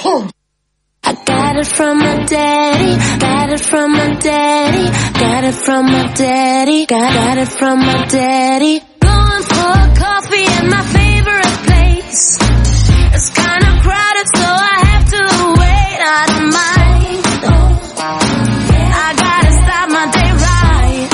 I got it from my daddy, got it from my daddy, got it from my daddy, got it from my daddy. Going for coffee in my favorite place. It's kinda crowded, so I have to wait. I don't mind. I gotta start my day right.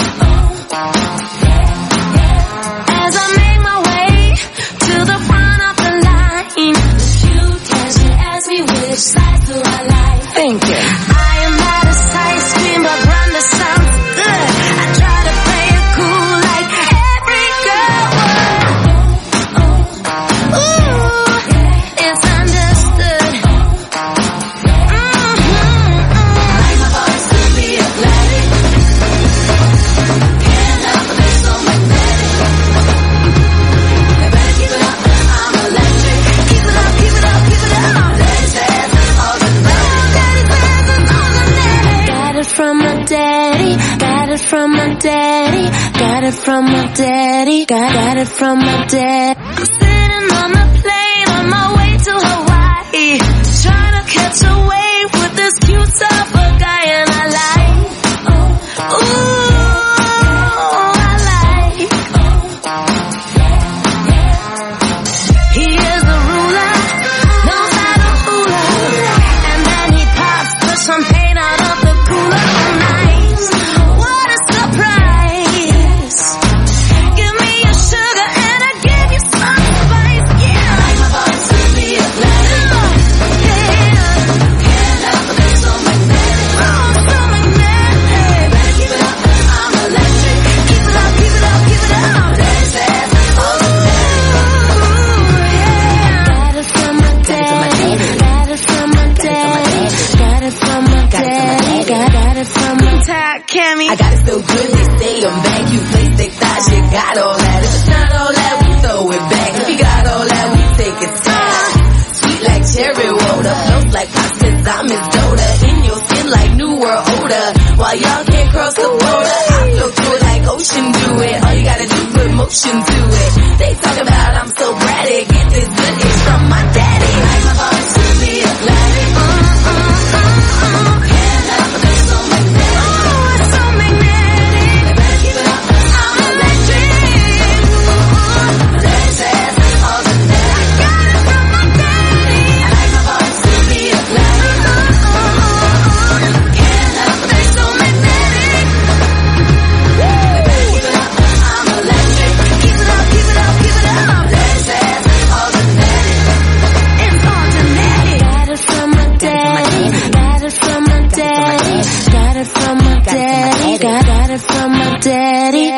As I make my way to the front of the line, you can ask me which side do I like. Thank you. I am not a side scream, but Brenda sounds good. I try to play it cool like every girl would. Ooh, it's understood. Like my voice to be a lady. Can't help but be so magnetic. You better keep it up, I'm electric. Keep it up, keep it up, keep it up. Let's dance all the night. Got it from my daddy, got it from my daddy, got it from my daddy, got it from my dad. I'm sitting on the plane on my way to Hawaii, trying to catch a wave with this cute surfer guy, and I like, ooh, I like. He is a ruler, knows how to hula, and then he pops the champagne out of the cooler. Nice, what a surprise. Give me your sugar and I give you some spice. Yeah, like my voice to be a blessing. Yeah, can't help but be so magnetic. Oh, so magnetic. Better keep it up, I'm electric. Keep it up, keep it up, keep it up. Let's dance all the night. Yeah, got it from my daddy, got it from my daddy, got it from my daddy, got it from my dad. Cammy, I got it so good, they say I'm back. You place they thought you got all that. If it's not all that, we throw it back. If you got all that, we take it time. Sweet like cherry water, flows like pops, cause I'm his daughter. In your skin like New World Order. While y'all can't cross the border, I flow through it like ocean do it. All you gotta do is put motion to it. They talk about I'm so bratty, get this good itch from my daddy. Like my voice to be a lady. Can't help but be so magnetic. oh, it's so magnetic. They better keep it up, I'm electric. Let's dance all the night. Got it from my daddy. I like my voice to be a lady. Can't help but be so magnetic. They better keep it up, I'm electric. Keep it up, keep it up, keep it up. Let's dance all the night. It's automatic. Got it from my daddy, got it from my daddy, got it from my daddy, got it from my daddy.